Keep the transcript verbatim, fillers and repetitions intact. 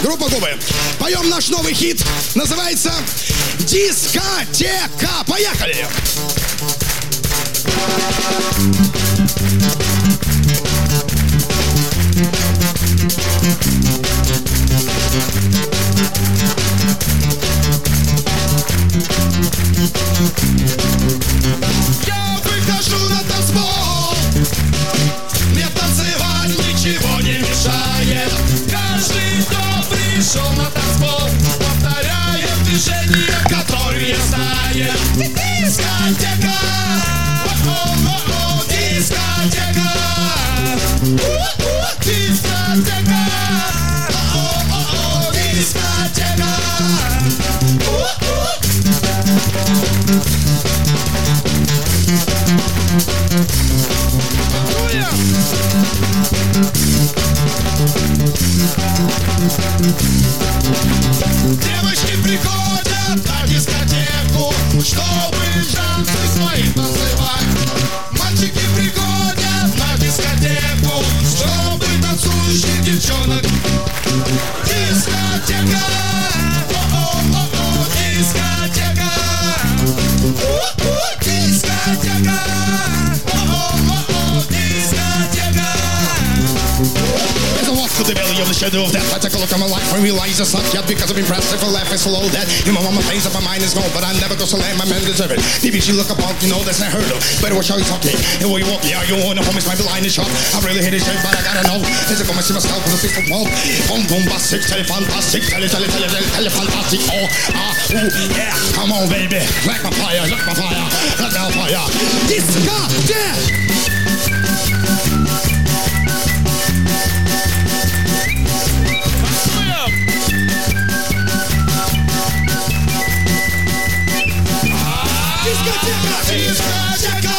Группа Губы. Поем наш новый хит. Называется «Дискотека». Поехали! Я выхожу на танцпол, мне танцевать ничего не мешает. Каждый, кто пришел на танцпол, повторяет движения, которые знает. Дискотека, о-о-о-о, дискотека, у-у, дискотека, о-о-о-о, дискотека, у-у. Девочки приходят на дискотеку, чтобы танцы свои танцевать. Мальчики приходят на дискотеку, чтобы танцующих девчонок. Дискотека, о-о-о-о, дискотека, у-у, дискотека, о-о-о-о, дискотека. As I walk through the belly of the shadow of death, I take a look at my life and realize it's not yet because I've been pressed. If I laugh, it's slow that you know my face up, my mind is gone, but I never go so lame, my men deserve it. Maybe you look about, you know that's not hurdle. Better watch how you talking and where you walk. Yeah, you want to homies might be lying in shop. I really hate this shit, but I gotta know. Is it gonna see my scalp with a pistol pump? Boom, boom, bombastic, tele fantastic, tele tele tele tele tele fantastic. Oh, ah, ooh, yeah, come on, baby, like my fire, like my fire, like my fire. Disco, Дискотека,